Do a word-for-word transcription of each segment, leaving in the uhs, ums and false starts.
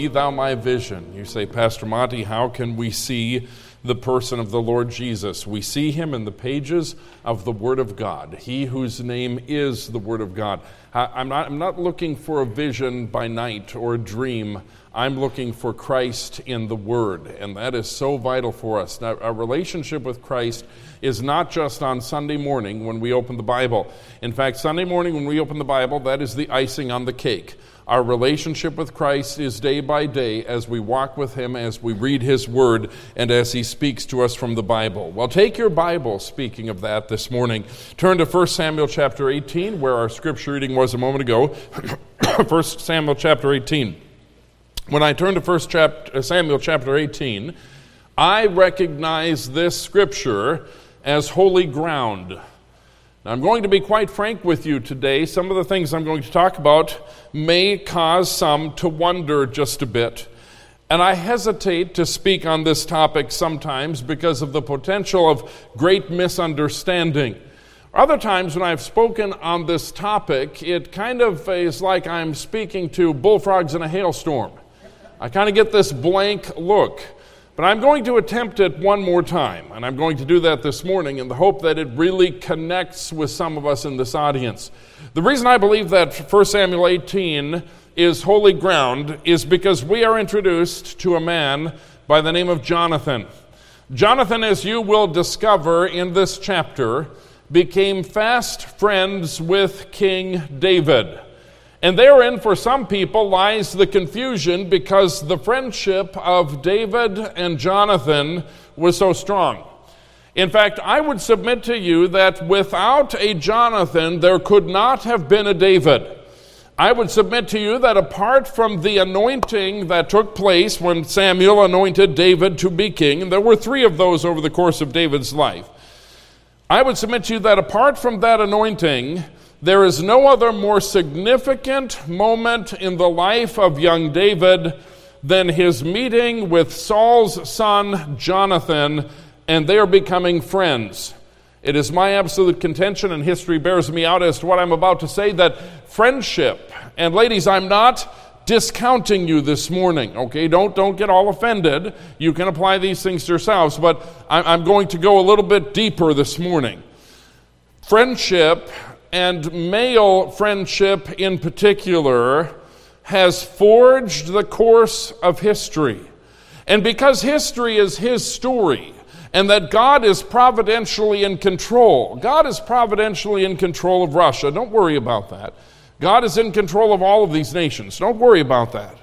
Be thou my vision. You say, Pastor Monty, how can we see the person of the Lord Jesus? We see him in the pages of the Word of God, he whose name is the Word of God. I'm not, I'm not looking for a vision by night or a dream. I'm looking for Christ in the Word, and that is so vital for us. Now, our relationship with Christ is not just on Sunday morning when we open the Bible. In fact, Sunday morning when we open the Bible, that is the icing on the cake. Our relationship with Christ is day by day as we walk with him, as we read his word, and as he speaks to us from the Bible. Well, take your Bible, speaking of that this morning. Turn to First Samuel chapter eighteen, where our scripture reading was a moment ago. First Samuel chapter eighteen. When I turn to First Samuel chapter eighteen, I recognize this scripture as holy ground. Now, I'm going to be quite frank with you today. Some of the things I'm going to talk about may cause some to wonder just a bit. And I hesitate to speak on this topic sometimes because of the potential of great misunderstanding. Other times when I've spoken on this topic, it kind of is like I'm speaking to bullfrogs in a hailstorm. I kind of get this blank look. But I'm going to attempt it one more time, and I'm going to do that this morning in the hope that it really connects with some of us in this audience. The reason I believe that First Samuel eighteen is holy ground is because we are introduced to a man by the name of Jonathan. Jonathan, as you will discover in this chapter, became fast friends with King David. And therein, for some people, lies the confusion because the friendship of David and Jonathan was so strong. In fact, I would submit to you that without a Jonathan, there could not have been a David. I would submit to you that apart from the anointing that took place when Samuel anointed David to be king, and there were three of those over the course of David's life, I would submit to you that apart from that anointing, there is no other more significant moment in the life of young David than his meeting with Saul's son, Jonathan, and they are becoming friends. It is my absolute contention, and history bears me out as to what I'm about to say, that friendship, and ladies, I'm not discounting you this morning, okay? Don't, don't get all offended. You can apply these things to yourselves, but I'm going to go a little bit deeper this morning. Friendship, and male friendship in particular, has forged the course of history. And because history is his story, and that God is providentially in control, God is providentially in control of Russia. Don't worry about that. God is in control of all of these nations. Don't worry about that.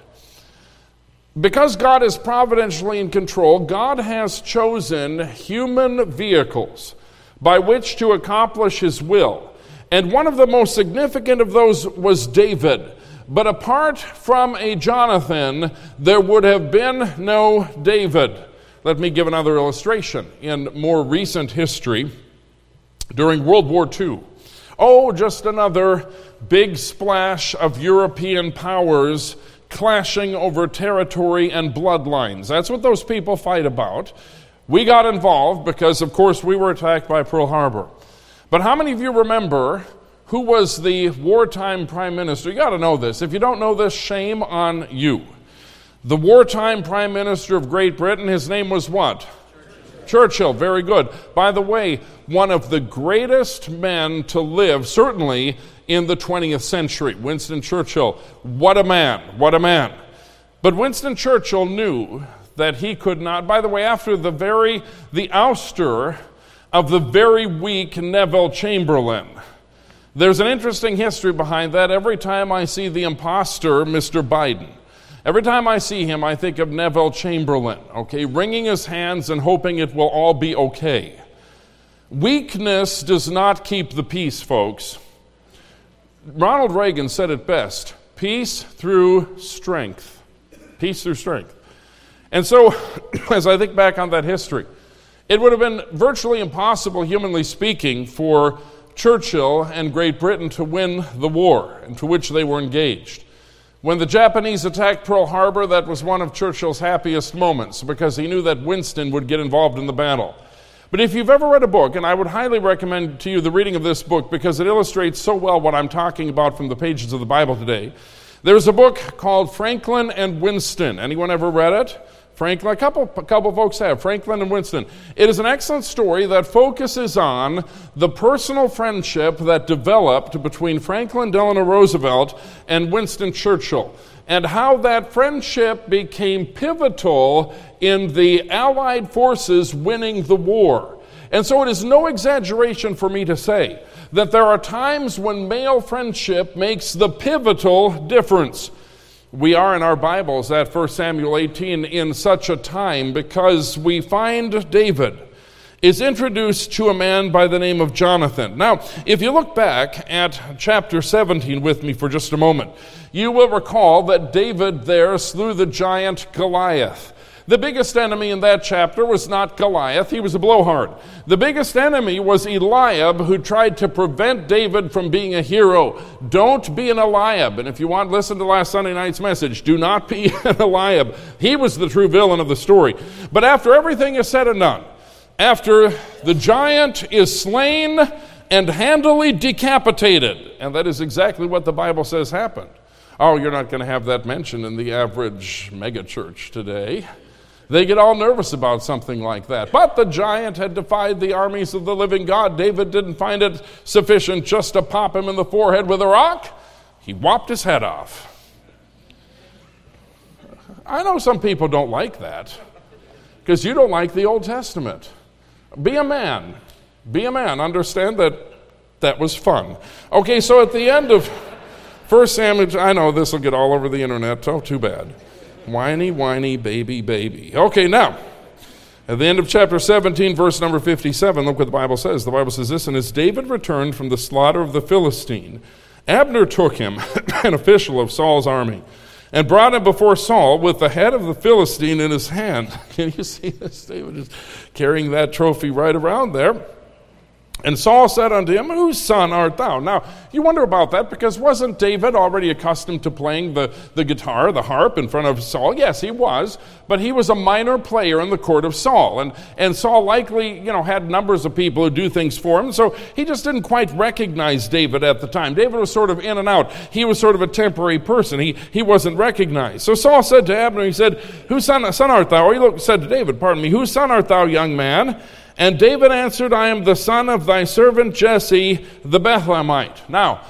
Because God is providentially in control, God has chosen human vehicles by which to accomplish his will. And one of the most significant of those was David. But apart from a Jonathan, there would have been no David. Let me give another illustration. In more recent history, during World War Two, oh, just another big splash of European powers clashing over territory and bloodlines. That's what those people fight about. We got involved because, of course, we were attacked by Pearl Harbor. But how many of you remember who was the wartime prime minister? You got to know this. If you don't know this, shame on you. The wartime prime minister of Great Britain, his name was what? Churchill. Churchill, very good. By the way, one of the greatest men to live, certainly in the twentieth century, Winston Churchill. What a man, what a man. But Winston Churchill knew that he could not, by the way, after the very, the ouster of the very weak Neville Chamberlain. There's an interesting history behind that. Every time I see the imposter, Mister Biden, every time I see him, I think of Neville Chamberlain, okay, wringing his hands and hoping it will all be okay. Weakness does not keep the peace, folks. Ronald Reagan said it best: peace through strength. Peace through strength. And so, as I think back on that history, it would have been virtually impossible, humanly speaking, for Churchill and Great Britain to win the war into which they were engaged. When the Japanese attacked Pearl Harbor, that was one of Churchill's happiest moments because he knew that Winston would get involved in the battle. But if you've ever read a book, and I would highly recommend to you the reading of this book because it illustrates so well what I'm talking about from the pages of the Bible today. There's a book called Franklin and Winston. Anyone ever read it? Franklin, a couple, a couple folks have. Franklin and Winston. It is an excellent story that focuses on the personal friendship that developed between Franklin Delano Roosevelt and Winston Churchill, and how that friendship became pivotal in the Allied forces winning the war. And so it is no exaggeration for me to say that there are times when male friendship makes the pivotal difference. We are in our Bibles at First Samuel eighteen in such a time because we find David is introduced to a man by the name of Jonathan. Now, if you look back at chapter seventeen with me for just a moment, you will recall that David there slew the giant Goliath. The biggest enemy in that chapter was not Goliath, he was a blowhard. The biggest enemy was Eliab, who tried to prevent David from being a hero. Don't be an Eliab. And if you want, listen to last Sunday night's message. Do not be an Eliab. He was the true villain of the story. But after everything is said and done, after the giant is slain and handily decapitated, and that is exactly what the Bible says happened. Oh, you're not going to have that mentioned in the average megachurch today. They get all nervous about something like that. But the giant had defied the armies of the living God. David didn't find it sufficient just to pop him in the forehead with a rock. He whopped his head off. I know some people don't like that because you don't like the Old Testament. Be a man. Be a man. Understand that that was fun. Okay, so at the end of First Samuel, I know this will get all over the internet. Oh, too bad. Whiny, whiny, baby, baby. Okay, now, at the end of chapter seventeen, verse number fifty-seven, look what the Bible says. The Bible says this, and as David returned from the slaughter of the Philistine, Abner took him, an official of Saul's army, and brought him before Saul with the head of the Philistine in his hand. Can you see this? David is carrying that trophy right around there. And Saul said unto him, whose son art thou? Now, you wonder about that because wasn't David already accustomed to playing the, the guitar, the harp in front of Saul? Yes, he was, but he was a minor player in the court of Saul. And, and Saul likely, you know, had numbers of people who do things for him, so he just didn't quite recognize David at the time. David was sort of in and out. He was sort of a temporary person. He, he wasn't recognized. So Saul said to Abner, he said, whose son, son art thou? Or he looked, said to David, pardon me, whose son art thou, young man? And David answered, I am the son of thy servant Jesse, the Bethlehemite. Now,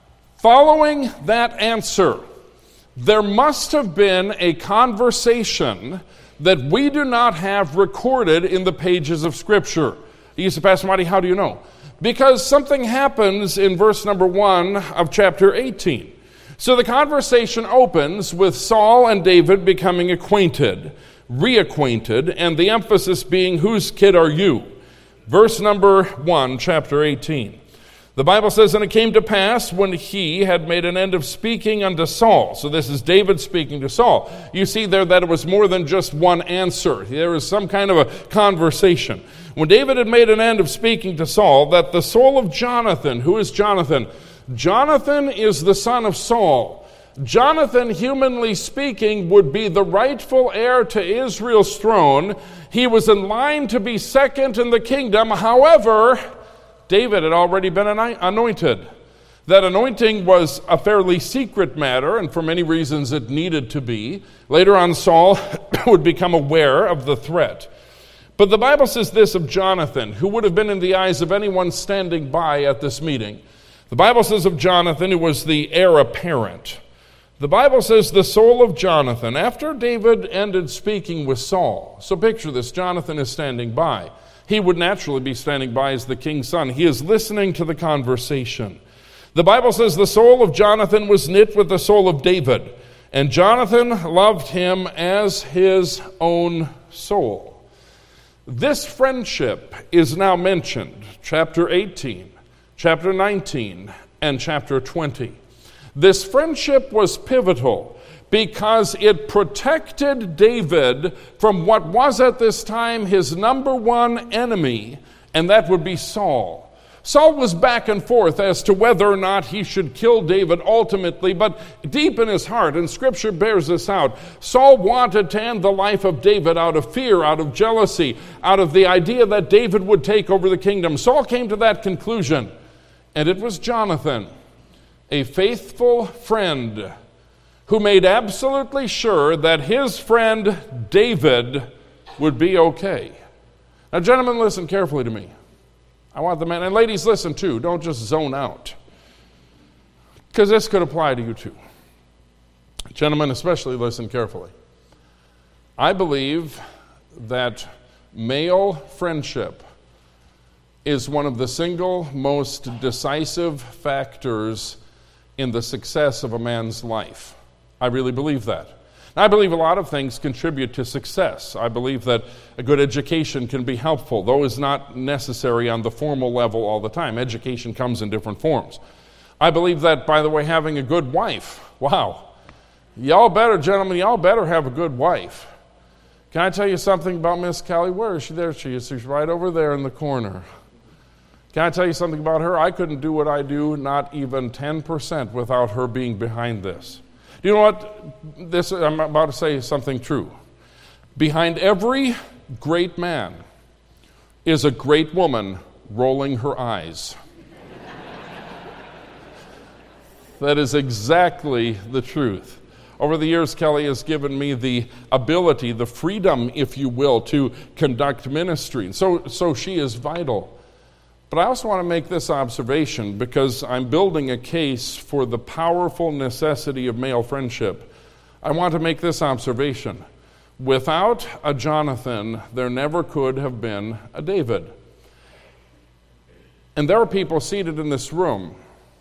following that answer, there must have been a conversation that we do not have recorded in the pages of Scripture. You say, Pastor Marty, how do you know? Because something happens in verse number one of chapter eighteen. So the conversation opens with Saul and David becoming acquainted, reacquainted, and the emphasis being, whose kid are you? Verse number one, chapter eighteen. The Bible says, and it came to pass when he had made an end of speaking unto Saul. So this is David speaking to Saul. You see there that it was more than just one answer. There was some kind of a conversation. When David had made an end of speaking to Saul, that the soul of Jonathan, who is Jonathan? Jonathan is the son of Saul. Jonathan, humanly speaking, would be the rightful heir to Israel's throne. He was in line to be second in the kingdom. However, David had already been anointed. That anointing was a fairly secret matter, and for many reasons it needed to be. Later on, Saul would become aware of the threat. But the Bible says this of Jonathan, who would have been in the eyes of anyone standing by at this meeting. The Bible says of Jonathan, who was the heir apparent. The Bible says the soul of Jonathan, after David ended speaking with Saul. So picture this, Jonathan is standing by. He would naturally be standing by as the king's son. He is listening to the conversation. The Bible says the soul of Jonathan was knit with the soul of David, and Jonathan loved him as his own soul. This friendship is now mentioned, chapter eighteen, chapter nineteen, and chapter twenty. This friendship was pivotal because it protected David from what was at this time his number one enemy, and that would be Saul. Saul was back and forth as to whether or not he should kill David ultimately, but deep in his heart, and Scripture bears this out, Saul wanted to end the life of David out of fear, out of jealousy, out of the idea that David would take over the kingdom. Saul came to that conclusion, and it was Jonathan, a faithful friend, who made absolutely sure that his friend David would be okay. Now, gentlemen, listen carefully to me. I want the men, and ladies, listen too. Don't just zone out, because this could apply to you too. Gentlemen, especially listen carefully. I believe that male friendship is one of the single most decisive factors in the success of a man's life. I really believe that. I believe a lot of things contribute to success. I believe that a good education can be helpful, though it's not necessary on the formal level all the time. Education comes in different forms. I believe that, by the way, having a good wife, wow, y'all better, gentlemen, y'all better have a good wife. Can I tell you something about Miss Kelly? Where is she? There she is. She's right over there in the corner. Can I tell you something about her? I couldn't do what I do, not even ten percent, without her being behind this. Do you know what? This, I'm about to say something true. Behind every great man is a great woman rolling her eyes. That is exactly the truth. Over the years, Kelly has given me the ability, the freedom, if you will, to conduct ministry. So, so she is vital. But I also want to make this observation because I'm building a case for the powerful necessity of male friendship. I want to make this observation. Without a Jonathan, there never could have been a David. And there are people seated in this room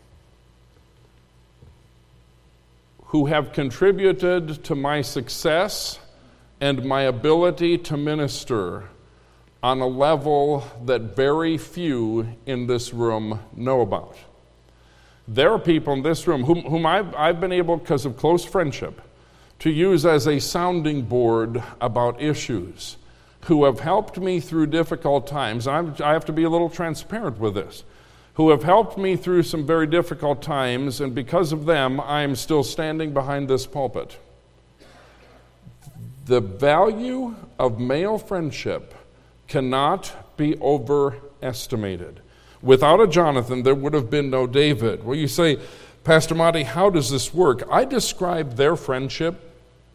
who have contributed to my success and my ability to minister on a level that very few in this room know about. There are people in this room whom, whom I've, I've been able, because of close friendship, to use as a sounding board about issues, who have helped me through difficult times. I'm, I have to be a little transparent with this. Who have helped me through some very difficult times, and because of them, I am still standing behind this pulpit. The value of male friendship cannot be overestimated. Without a Jonathan, there would have been no David. Well, you say, Pastor Monty, how does this work? I describe their friendship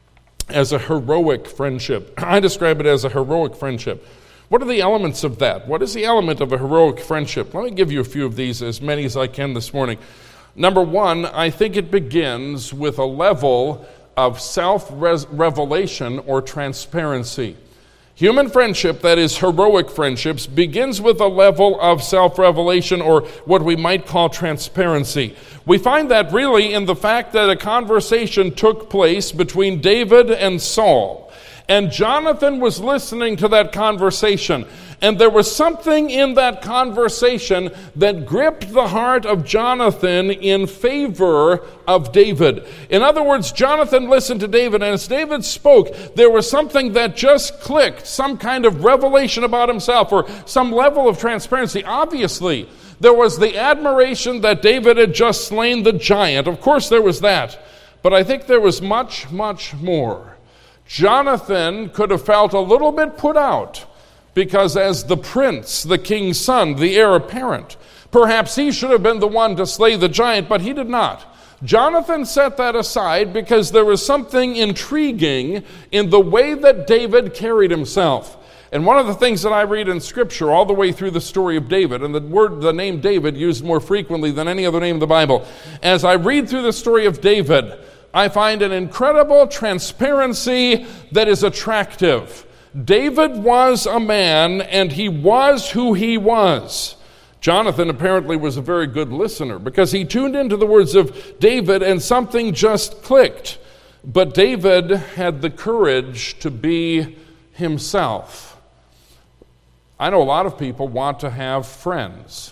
as a heroic friendship. I describe it as a heroic friendship. What are the elements of that? What is the element of a heroic friendship? Let me give you a few of these, as many as I can this morning. Number one, I think it begins with a level of self-revelation or transparency. Human friendship, that is heroic friendships, begins with a level of self-revelation or what we might call transparency. We find that really in the fact that a conversation took place between David and Saul. And Jonathan was listening to that conversation. And there was something in that conversation that gripped the heart of Jonathan in favor of David. In other words, Jonathan listened to David, and as David spoke, there was something that just clicked, some kind of revelation about himself or some level of transparency. Obviously, there was the admiration that David had just slain the giant. Of course, there was that. But I think there was much, much more. Jonathan could have felt a little bit put out because as the prince, the king's son, the heir apparent, perhaps he should have been the one to slay the giant, but he did not. Jonathan set that aside because there was something intriguing in the way that David carried himself. And one of the things that I read in Scripture all the way through the story of David, and the word, the name David used more frequently than any other name in the Bible, as I read through the story of David, I find an incredible transparency that is attractive. David was a man, and he was who he was. Jonathan apparently was a very good listener because he tuned into the words of David and something just clicked. But David had the courage to be himself. I know a lot of people want to have friends,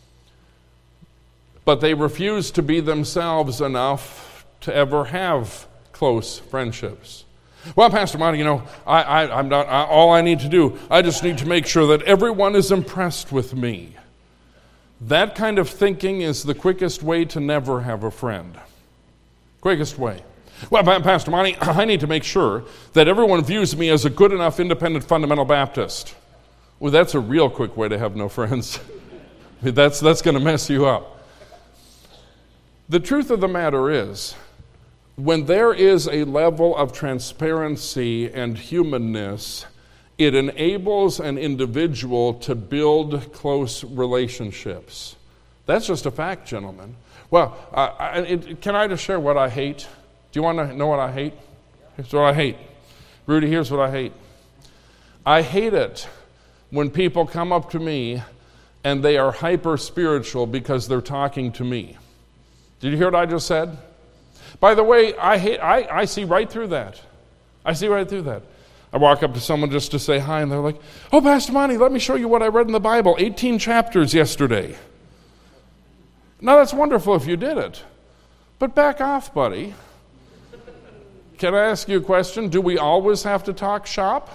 but they refuse to be themselves enough to ever have close friendships. Well, Pastor Monty, you know, I, I, I'm not. I, all I need to do, I just need to make sure that everyone is impressed with me. That kind of thinking is the quickest way to never have a friend. Quickest way. Well, Pastor Monty, I need to make sure that everyone views me as a good enough independent fundamental Baptist. Well, that's a real quick way to have no friends. that's that's going to mess you up. The truth of the matter is, when there is a level of transparency and humanness, it enables an individual to build close relationships. That's just a fact, gentlemen. Well, uh, I, it, can I just share what I hate? Do you want to know what I hate? Here's what I hate. Rudy, here's what I hate. I hate it when people come up to me and they are hyper-spiritual because they're talking to me. Did you hear what I just said? By the way, I hate. I, I see right through that. I see right through that. I walk up to someone just to say hi, and they're like, "Oh, Pastor Monty, let me show you what I read in the Bible, eighteen chapters yesterday." Now, that's wonderful if you did it. But back off, buddy. Can I ask you a question? Do we always have to talk shop?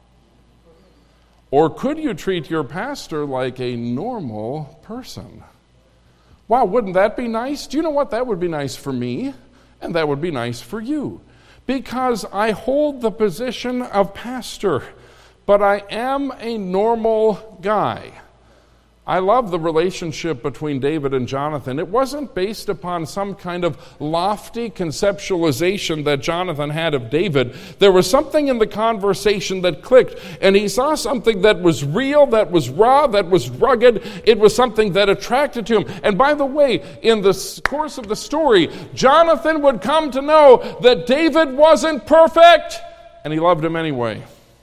Or could you treat your pastor like a normal person? Wow, wouldn't that be nice? Do you know what? That would be nice for me, and that would be nice for you. Because I hold the position of pastor, but I am a normal guy. I love the relationship between David and Jonathan. It wasn't based upon some kind of lofty conceptualization that Jonathan had of David. There was something in the conversation that clicked, and he saw something that was real, that was raw, that was rugged. It was something that attracted to him. And by the way, in the course of the story, Jonathan would come to know that David wasn't perfect, and he loved him anyway.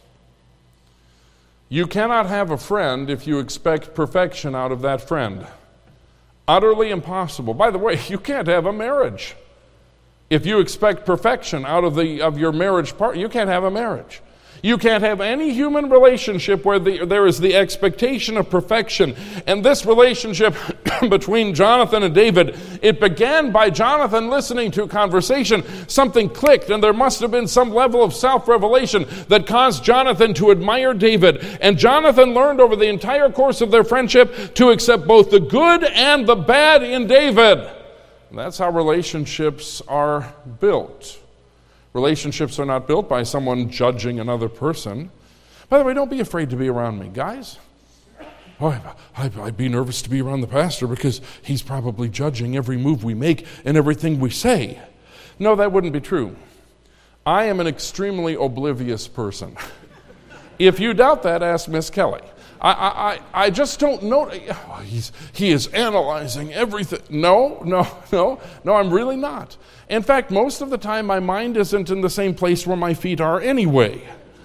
You cannot have a friend if you expect perfection out of that friend. Utterly impossible. By the way, you can't have a marriage if you expect perfection out of the of your marriage partner. You can't have a marriage. You can't have any human relationship where the, there is the expectation of perfection. And this relationship between Jonathan and David, it began by Jonathan listening to a conversation. Something clicked, and there must have been some level of self-revelation that caused Jonathan to admire David. And Jonathan learned over the entire course of their friendship to accept both the good and the bad in David. And that's how relationships are built. Relationships are not built by someone judging another person. By the way, don't be afraid to be around me, guys. Oh, I'd be nervous to be around the pastor because he's probably judging every move we make and everything we say. No, that wouldn't be true. I am an extremely oblivious person. If you doubt that, ask Miss Kelly. I, I, I just don't know. Oh, he's, he is analyzing everything. No, no, no, no, I'm really not. In fact, most of the time, my mind isn't in the same place where my feet are anyway.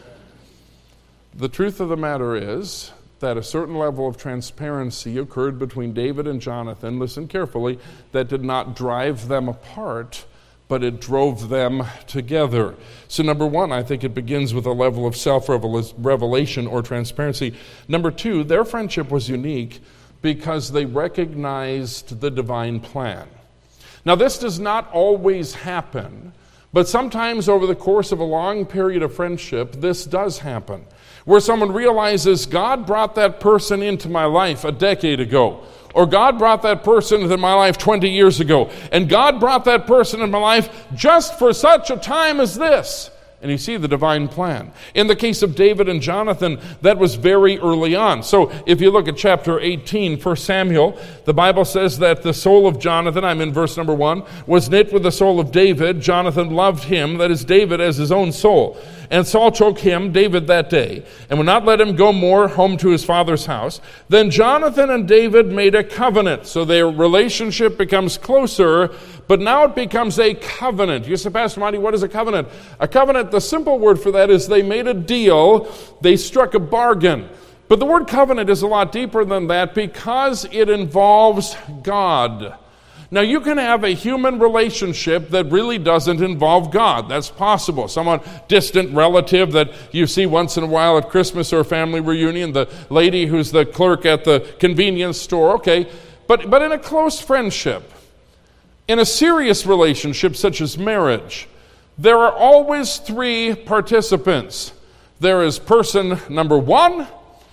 The truth of the matter is that a certain level of transparency occurred between David and Jonathan, listen carefully, that did not drive them apart, but it drove them together. So number one, I think it begins with a level of self-revelation or transparency. Number two, their friendship was unique because they recognized the divine plan. Now, this does not always happen, but sometimes over the course of a long period of friendship, this does happen, where someone realizes God brought that person into my life a decade ago, or God brought that person into my life twenty years ago, and God brought that person into my life just for such a time as this. And you see the divine plan. In the case of David and Jonathan, that was very early on. So if you look at chapter eighteen, First Samuel, the Bible says that the soul of Jonathan, I'm in verse number one, was knit with the soul of David. Jonathan loved him, that is David, as his own soul. And Saul took him, David, that day, and would not let him go more home to his father's house. Then Jonathan and David made a covenant. So their relationship becomes closer, but now it becomes a covenant. You say, Pastor Monty, what is a covenant? A covenant, the simple word for that is they made a deal, they struck a bargain. But the word covenant is a lot deeper than that because it involves God. Now, you can have a human relationship that really doesn't involve God. That's possible. Someone distant relative that you see once in a while at Christmas or a family reunion, the lady who's the clerk at the convenience store, okay. But, but in a close friendship, in a serious relationship such as marriage, there are always three participants. There is person number one,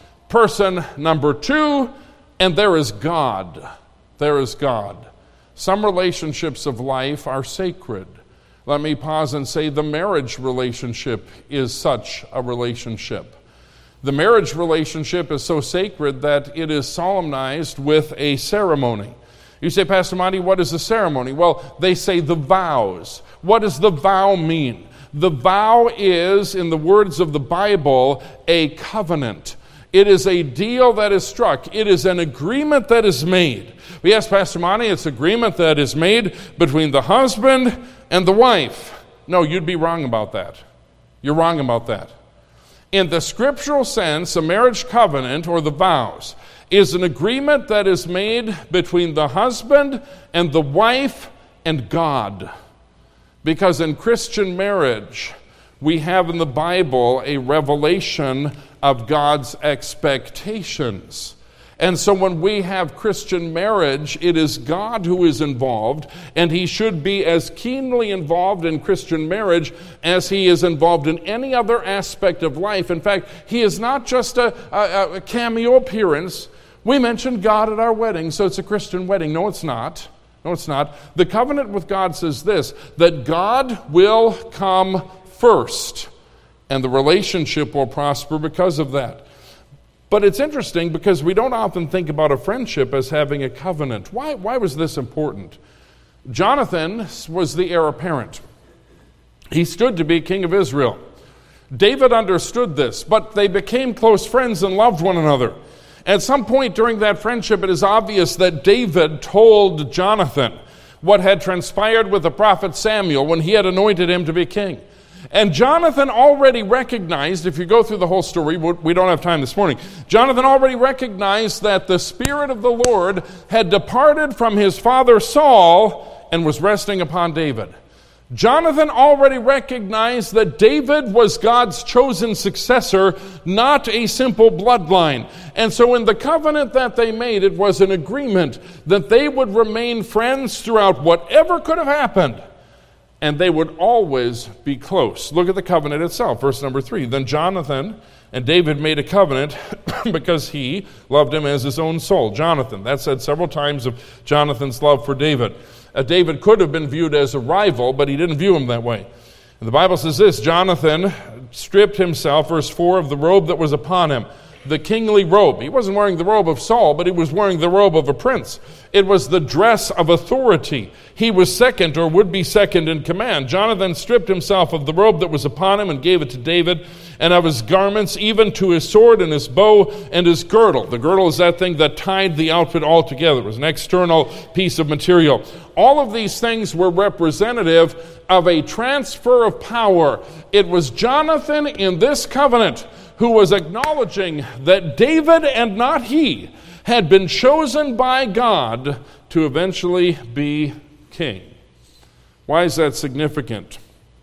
person number two, and there is God. There is God. Some relationships of life are sacred. Let me pause and say the marriage relationship is such a relationship. The marriage relationship is so sacred that it is solemnized with a ceremony. You say, Pastor Monty, what is the ceremony? Well, they say the vows. What does the vow mean? The vow is, in the words of the Bible, a covenant. It is a deal that is struck. It is an agreement that is made. Yes, Pastor Monty, it's an agreement that is made between the husband and the wife. No, you'd be wrong about that. You're wrong about that. In the scriptural sense, a marriage covenant, or the vows, is an agreement that is made between the husband and the wife and God. Because in Christian marriage, we have in the Bible a revelation of God's expectations. And so when we have Christian marriage, it is God who is involved, and he should be as keenly involved in Christian marriage as he is involved in any other aspect of life. In fact, he is not just a, a, a cameo appearance. We mentioned God at our wedding, so it's a Christian wedding. No, it's not. No, it's not. The covenant with God says this, that God will come first, and the relationship will prosper because of that. But it's interesting because we don't often think about a friendship as having a covenant. Why, why was this important? Jonathan was the heir apparent. He stood to be king of Israel. David understood this, but they became close friends and loved one another. At some point during that friendship, it is obvious that David told Jonathan what had transpired with the prophet Samuel when he had anointed him to be king. And Jonathan already recognized, if you go through the whole story, we don't have time this morning, Jonathan already recognized that the Spirit of the Lord had departed from his father Saul and was resting upon David. Jonathan already recognized that David was God's chosen successor, not a simple bloodline. And so in the covenant that they made, it was an agreement that they would remain friends throughout whatever could have happened. And they would always be close. Look at the covenant itself, verse number three. Then Jonathan and David made a covenant because he loved him as his own soul. Jonathan, that said several times of Jonathan's love for David. Uh, David could have been viewed as a rival, but he didn't view him that way. And the Bible says this, Jonathan stripped himself, verse four, of the robe that was upon him. The kingly robe. He wasn't wearing the robe of Saul, but he was wearing the robe of a prince. It was the dress of authority. He was second, or would be second in command. Jonathan stripped himself of the robe that was upon him and gave it to David, and of his garments, even to his sword and his bow and his girdle. The girdle is that thing that tied the outfit all together. It was an external piece of material. All of these things were representative of a transfer of power. It was Jonathan in this covenant who was acknowledging that David and not he had been chosen by God to eventually be king. Why is that significant?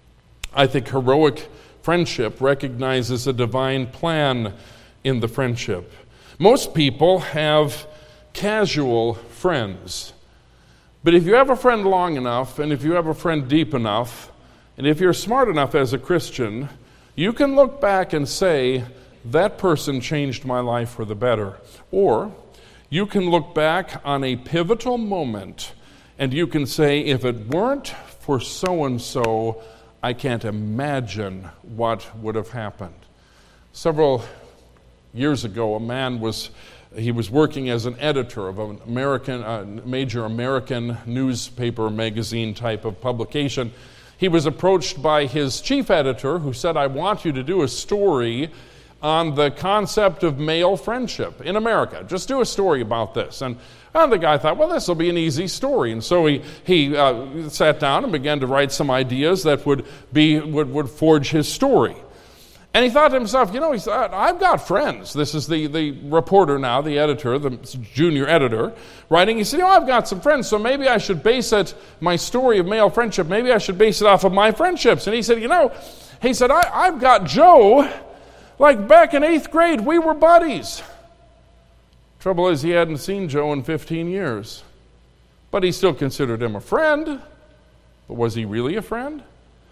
I think heroic friendship recognizes a divine plan in the friendship. Most people have casual friends. But if you have a friend long enough, and if you have a friend deep enough, and if you're smart enough as a Christian, you can look back and say, that person changed my life for the better. Or you can look back on a pivotal moment and you can say, if it weren't for so-and-so, I can't imagine what would have happened. Several years ago, a man was, he was working as an editor of an American, uh, major American newspaper magazine type of publication. He was approached by his chief editor who said, I want you to do a story on the concept of male friendship in America. Just do a story about this. And, and the guy thought, well, this will be an easy story. And so he, he uh, sat down and began to write some ideas that would, be, would, would forge his story. And he thought to himself, you know, he thought, I've got friends. This is the, the reporter now, the editor, the junior editor, writing. He said, you know, I've got some friends, so maybe I should base it, my story of male friendship, maybe I should base it off of my friendships. And he said, you know, he said, I, I've got Joe, like back in eighth grade, we were buddies. Trouble is, he hadn't seen Joe in fifteen years. But he still considered him a friend. But was he really a friend?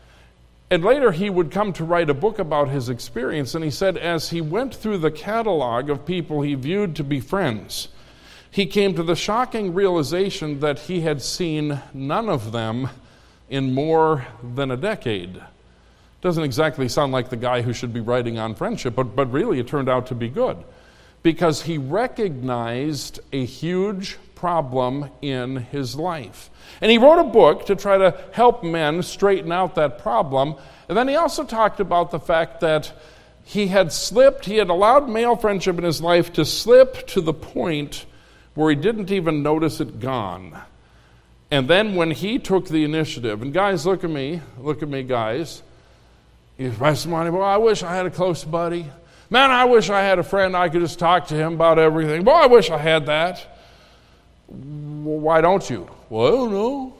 And later he would come to write a book about his experience, and he said as he went through the catalog of people he viewed to be friends, he came to the shocking realization that he had seen none of them in more than a decade. Doesn't exactly sound like the guy who should be writing on friendship, but, but really it turned out to be good. Because he recognized a huge problem in his life. And he wrote a book to try to help men straighten out that problem. And then he also talked about the fact that he had slipped, he had allowed male friendship in his life to slip to the point where he didn't even notice it gone. And then when he took the initiative, and guys, look at me, look at me, guys. Pastor Monty, well, I wish I had a close buddy. Man, I wish I had a friend I could just talk to him about everything. Boy, I wish I had that. Well, why don't you? Well, I don't know.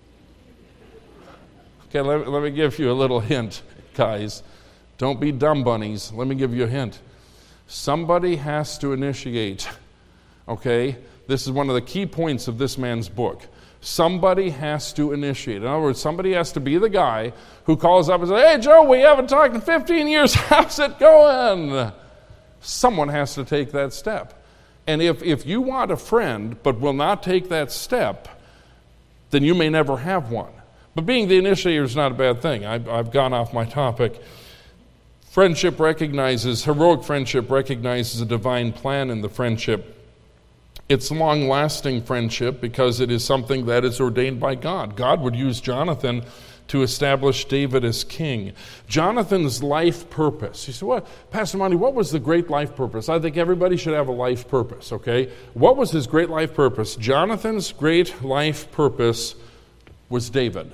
Okay, let, let me give you a little hint, guys. Don't be dumb bunnies. Let me give you a hint. Somebody has to initiate, okay? This is one of the key points of this man's book. Somebody has to initiate. In other words, somebody has to be the guy who calls up and says, hey, Joe, we haven't talked in fifteen years. How's it going? Someone has to take that step. And if, if you want a friend but will not take that step, then you may never have one. But being the initiator is not a bad thing. I've, I've gone off my topic. Friendship recognizes, heroic friendship recognizes a divine plan in the friendship. It's long-lasting friendship because it is something that is ordained by God. God would use Jonathan to establish David as king. Jonathan's life purpose. You say, what, Pastor Monty, what was the great life purpose? I think everybody should have a life purpose, okay? What was his great life purpose? Jonathan's great life purpose was David.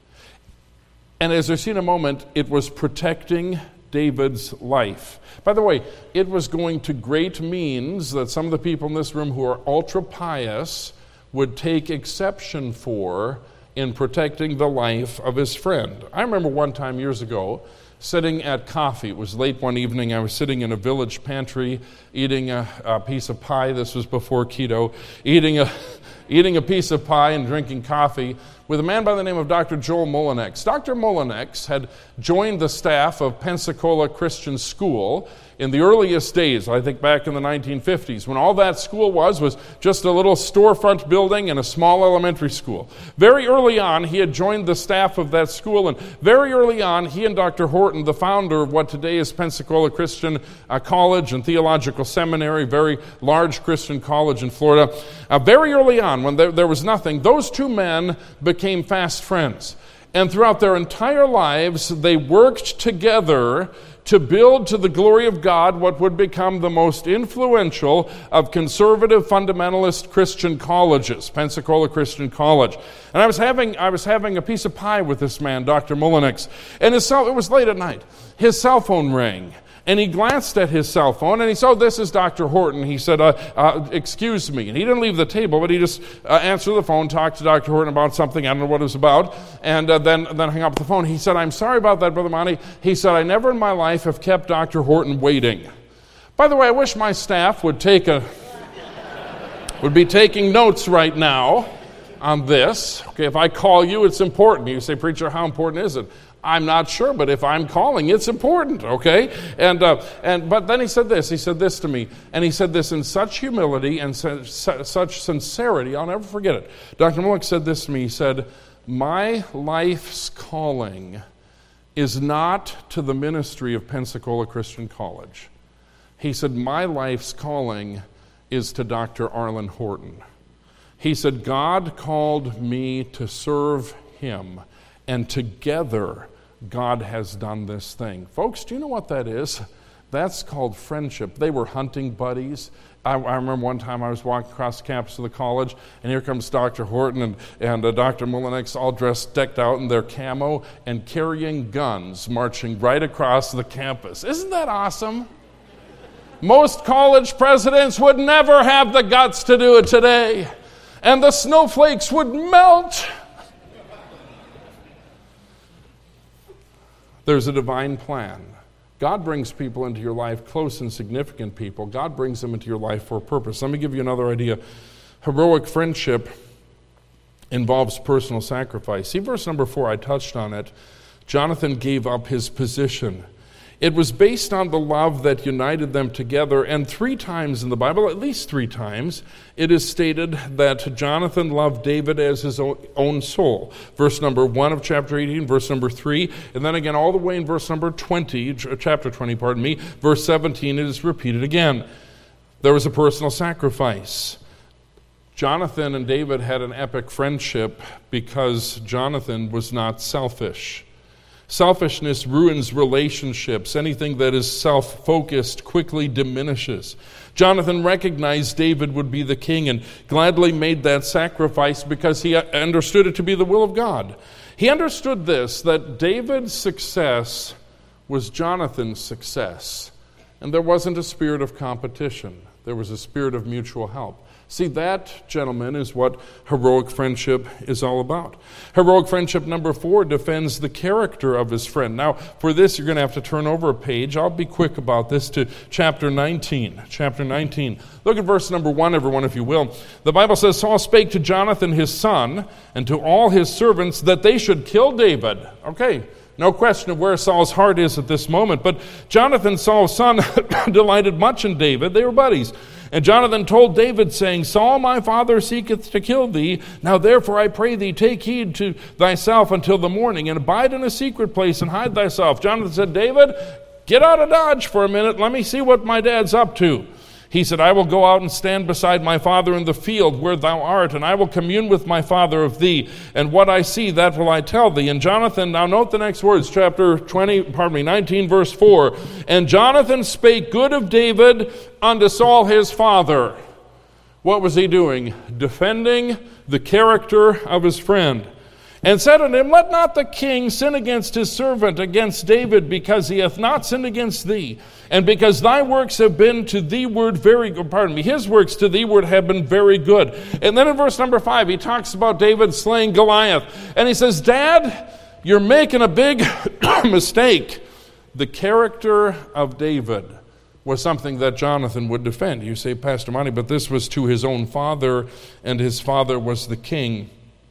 And as I see in a moment, it was protecting David's life. By the way, it was going to great means that some of the people in this room who are ultra pious would take exception for in protecting the life of his friend. I remember one time years ago sitting at coffee. It was late one evening. I was sitting in a village pantry eating a, a piece of pie. This was before keto. Eating a eating a piece of pie and drinking coffee with a man by the name of Doctor Joel Mullinex. Doctor Mullinex had joined the staff of Pensacola Christian School in the earliest days, I think back in the nineteen fifties, when all that school was was just a little storefront building and a small elementary school. Very early on, he had joined the staff of that school, and very early on, he and Doctor Horton, the founder of what today is Pensacola Christian uh, College and Theological Seminary, very large Christian college in Florida, uh, very early on, when there, there was nothing, those two men became fast friends. And throughout their entire lives, they worked together to build to the glory of God what would become the most influential of conservative fundamentalist Christian colleges, Pensacola Christian College. And I was having I was having a piece of pie with this man, Doctor Mullinex, and his cell, it was late at night. His cell phone rang. And he glanced at his cell phone, and he said, oh, this is Doctor Horton. He said, uh, uh, excuse me. And he didn't leave the table, but he just uh, answered the phone, talked to Doctor Horton about something, I don't know what it was about, and uh, then, then hung up the phone. He said, I'm sorry about that, Brother Monty. He said, I never in my life have kept Doctor Horton waiting. By the way, I wish my staff would take a, would be taking notes right now on this. Okay, if I call you, it's important. You say, preacher, how important is it? I'm not sure, but if I'm calling, it's important, okay? And uh, and but then he said this. He said this to me, and he said this in such humility and su- su- such sincerity, I'll never forget it. Doctor Mullinex said this to me. He said, my life's calling is not to the ministry of Pensacola Christian College. He said, my life's calling is to Doctor Arlen Horton. He said, God called me to serve him, and together God has done this thing. Folks, do you know what that is? That's called friendship. They were hunting buddies. I, I remember one time I was walking across the campus of the college, and here comes Doctor Horton and, and uh, Doctor Mullinex, all dressed, decked out in their camo, and carrying guns, marching right across the campus. Isn't that awesome? Most college presidents would never have the guts to do it today, and the snowflakes would melt. There's a divine plan. God brings people into your life, close and significant people. God brings them into your life for a purpose. Let me give you another idea. Heroic friendship involves personal sacrifice. See verse number four, I touched on it. Jonathan gave up his position. It was based on the love that united them together, and three times in the Bible, at least three times, it is stated that Jonathan loved David as his own soul. Verse number one of chapter eighteen, verse number three, and then again all the way in verse number twenty, chapter twenty, pardon me, verse seventeen, it is repeated again. There was a personal sacrifice. Jonathan and David had an epic friendship because Jonathan was not selfish. Selfishness ruins relationships. Anything that is self-focused quickly diminishes. Jonathan recognized David would be the king and gladly made that sacrifice because he understood it to be the will of God. He understood this, that David's success was Jonathan's success. And there wasn't a spirit of competition. There was a spirit of mutual help. See, that, gentlemen, is what heroic friendship is all about. Heroic friendship number four defends the character of his friend. Now, for this, you're going to have to turn over a page. I'll be quick about this to chapter nineteen. Chapter nineteen. Look at verse number one, everyone, if you will. The Bible says, Saul spake to Jonathan his son and to all his servants that they should kill David. Okay, no question of where Saul's heart is at this moment. But Jonathan, Saul's son, delighted much in David. They were buddies. And Jonathan told David, saying, Saul my father seeketh to kill thee. Now therefore I pray thee, take heed to thyself until the morning, and abide in a secret place, and hide thyself. Jonathan said, David, get out of Dodge for a minute. Let me see what my dad's up to. He said, I will go out and stand beside my father in the field where thou art, and I will commune with my father of thee, and what I see, that will I tell thee. And Jonathan, now note the next words, chapter twenty, pardon me, nineteen, verse four. And Jonathan spake good of David unto Saul his father. What was he doing? Defending the character of his friend. And said unto him, let not the king sin against his servant, against David, because he hath not sinned against thee, and because thy works have been to thee word very good, pardon me, his works to thee word have been very good. And then in verse number five, he talks about David slaying Goliath. And he says, Dad, you're making a big mistake. The character of David was something that Jonathan would defend. You say, Pastor Monty, but this was to his own father, and his father was the king.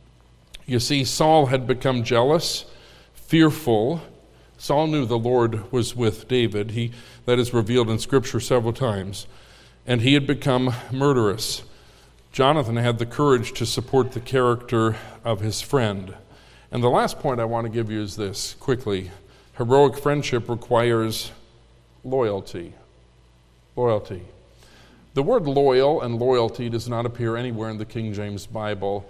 You see, Saul had become jealous, fearful. Saul knew the Lord was with David. He, that is revealed in Scripture several times. And he had become murderous. Jonathan had the courage to support the character of his friend. And the last point I want to give you is this, quickly. Heroic friendship requires loyalty. Loyalty. The word loyal and loyalty does not appear anywhere in the King James Bible.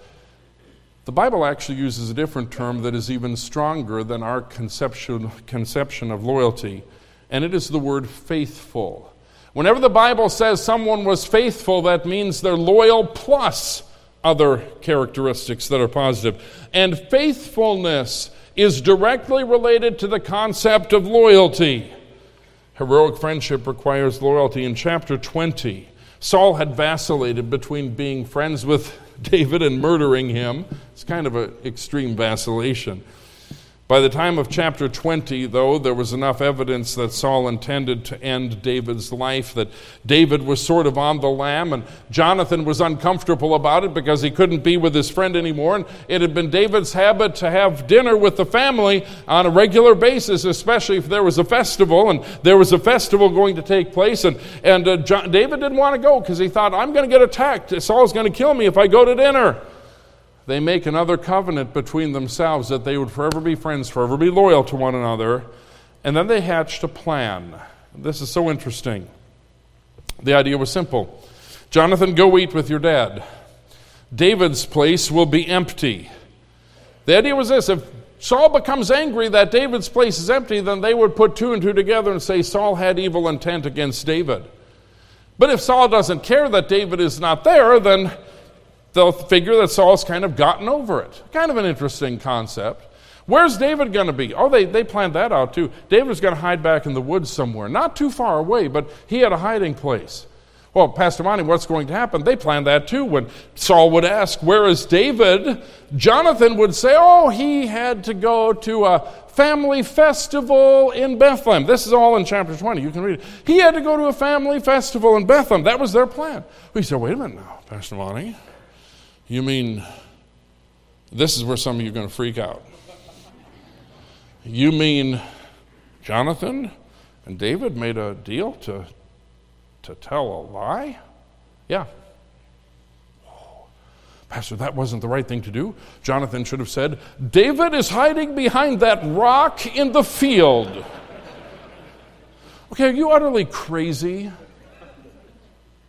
The Bible actually uses a different term that is even stronger than our conception, conception of loyalty, and it is the word faithful. Whenever the Bible says someone was faithful, that means they're loyal plus other characteristics that are positive. And faithfulness is directly related to the concept of loyalty. Heroic friendship requires loyalty. In chapter twenty, Saul had vacillated between being friends with David and murdering him. It's kind of an extreme vacillation. By the time of chapter twenty, though, there was enough evidence that Saul intended to end David's life, that David was sort of on the lam, and Jonathan was uncomfortable about it because he couldn't be with his friend anymore. And it had been David's habit to have dinner with the family on a regular basis, especially if there was a festival, and there was a festival going to take place. And, and uh, John, David didn't want to go because he thought, I'm going to get attacked. Saul's going to kill me if I go to dinner. They make another covenant between themselves that they would forever be friends, forever be loyal to one another. And then they hatched a plan. This is so interesting. The idea was simple. Jonathan, go eat with your dad. David's place will be empty. The idea was this. If Saul becomes angry that David's place is empty, then they would put two and two together and say Saul had evil intent against David. But if Saul doesn't care that David is not there, then they'll figure that Saul's kind of gotten over it. Kind of an interesting concept. Where's David going to be? Oh, they, they planned that out too. David's going to hide back in the woods somewhere. Not too far away, but he had a hiding place. Well, Pastor Monty, what's going to happen? They planned that too. When Saul would ask, where is David? Jonathan would say, oh, he had to go to a family festival in Bethlehem. This is all in chapter twenty. You can read it. He had to go to a family festival in Bethlehem. That was their plan. We said, wait a minute now, Pastor Monty. You mean, this is where some of you are going to freak out. You mean Jonathan and David made a deal to, to tell a lie? Yeah. Oh, Pastor, that wasn't the right thing to do. Jonathan should have said, David is hiding behind that rock in the field. Okay, are you utterly crazy?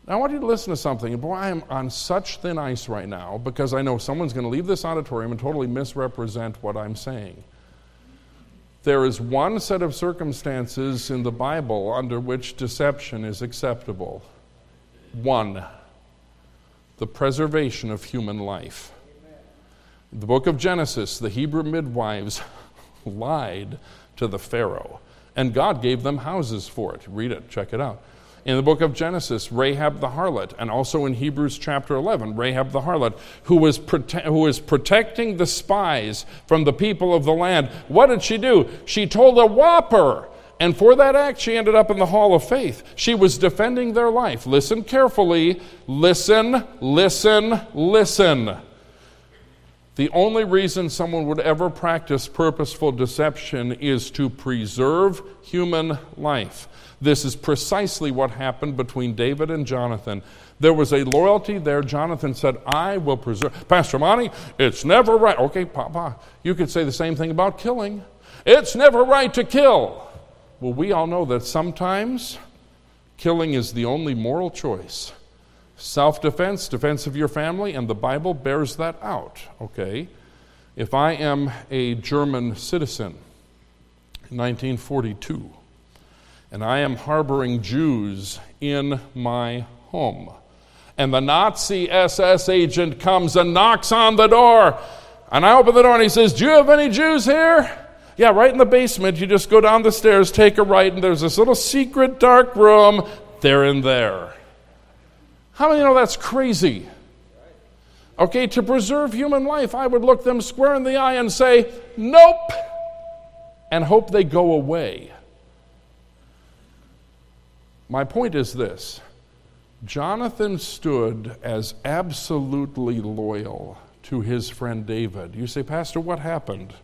Now, I want you to listen to something. Boy, I am on such thin ice right now because I know someone's going to leave this auditorium and totally misrepresent what I'm saying. There is one set of circumstances in the Bible under which deception is acceptable. One, the preservation of human life. In the book of Genesis, the Hebrew midwives lied to the Pharaoh, and God gave them houses for it. Read it, check it out. In the book of Genesis, Rahab the harlot, and also in Hebrews chapter eleven, Rahab the harlot, who was, prote- who was protecting the spies from the people of the land. What did she do? She told a whopper, and for that act, she ended up in the hall of faith. She was defending their life. Listen carefully. Listen, listen, listen. The only reason someone would ever practice purposeful deception is to preserve human life. This is precisely what happened between David and Jonathan. There was a loyalty there. Jonathan said, I will preserve. Pastor Monty, it's never right. Okay, Papa, you could say the same thing about killing. It's never right to kill. Well, we all know that sometimes killing is the only moral choice. Self-defense, defense of your family, and the Bible bears that out, okay? If I am a German citizen in nineteen forty-two, and I am harboring Jews in my home, and the Nazi S S agent comes and knocks on the door, and I open the door and he says, do you have any Jews here? Yeah, right in the basement. You just go down the stairs, take a right, and there's this little secret dark room. They're in there. How many know that's crazy? Okay, to preserve human life, I would look them square in the eye and say, nope, and hope they go away. My point is this. Jonathan stood as absolutely loyal to his friend David. You say, Pastor, what happened?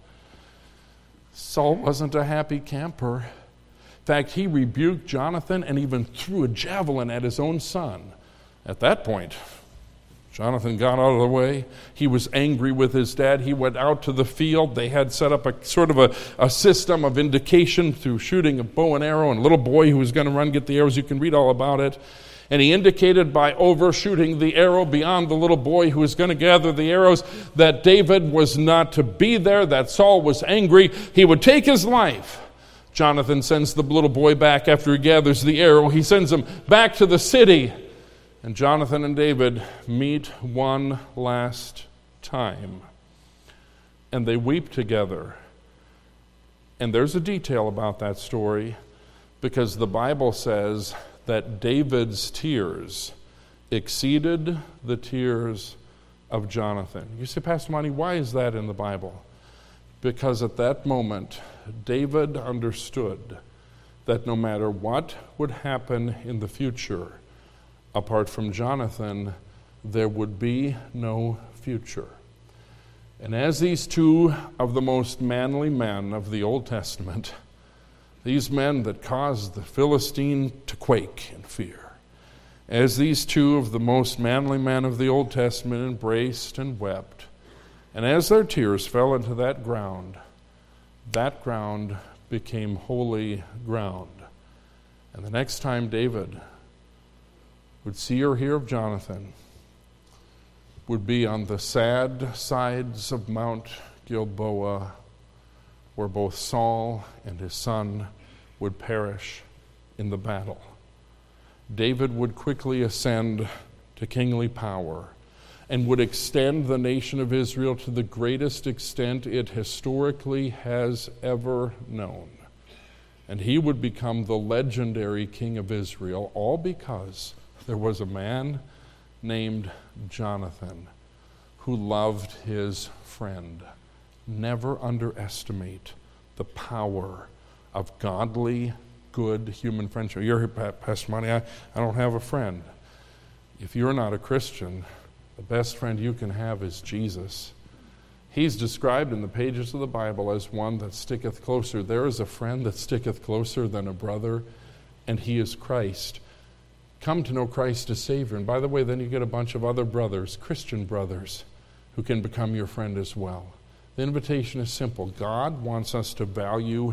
Saul wasn't a happy camper. In fact, he rebuked Jonathan and even threw a javelin at his own son. At that point, Jonathan got out of the way. He was angry with his dad. He went out to the field. They had set up a sort of a, a system of indication through shooting a bow and arrow, and a little boy who was going to run get the arrows. You can read all about it. And he indicated by overshooting the arrow beyond the little boy who was going to gather the arrows that David was not to be there, that Saul was angry. He would take his life. Jonathan sends the little boy back after he gathers the arrow. He sends him back to the city. And Jonathan and David meet one last time. And they weep together. And there's a detail about that story because the Bible says that David's tears exceeded the tears of Jonathan. You say, Pastor Monty, why is that in the Bible? Because at that moment, David understood that no matter what would happen in the future, apart from Jonathan, there would be no future. And as these two of the most manly men of the Old Testament, these men that caused the Philistine to quake in fear, as these two of the most manly men of the Old Testament embraced and wept, and as their tears fell into that ground, that ground became holy ground. And the next time David would see or hear of Jonathan would be on the sad sides of Mount Gilboa, where both Saul and his son would perish in the battle. David would quickly ascend to kingly power and would extend the nation of Israel to the greatest extent it historically has ever known. And he would become the legendary king of Israel, all because there was a man named Jonathan who loved his friend. Never underestimate the power of godly, good human friendship. You're here, Pastor Monty, I, I don't have a friend. If you're not a Christian, the best friend you can have is Jesus. He's described in the pages of the Bible as one that sticketh closer. There is a friend that sticketh closer than a brother, and he is Christ. Come to know Christ as Savior. And by the way, then you get a bunch of other brothers, Christian brothers, who can become your friend as well. The invitation is simple. God wants us to value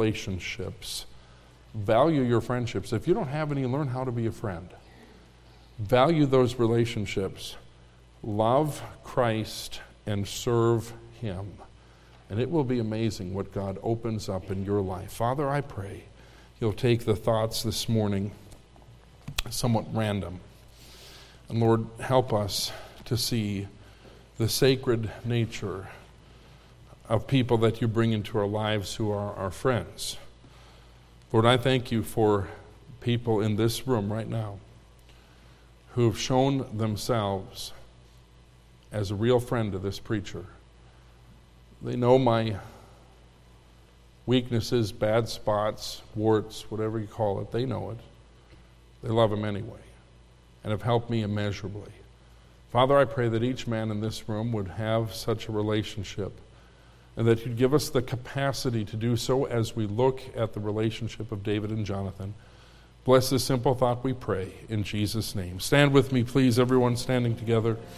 relationships. Value your friendships. If you don't have any, learn how to be a friend. value those relationships, love Christ, and serve Him. And it will be amazing what God opens up in your life. Father, I pray You'll take the thoughts this morning, somewhat random. And Lord, help us to see the sacred nature of people that You bring into our lives who are our friends. Lord, I thank You for people in this room right now who have shown themselves as a real friend to this preacher. They know my weaknesses, bad spots, warts, whatever you call it. They know it. They love Him anyway and have helped me immeasurably. Father, I pray that each man in this room would have such a relationship, and that You'd give us the capacity to do so as we look at the relationship of David and Jonathan. Bless this simple thought, we pray, in Jesus' name. Stand with me, please, everyone standing together.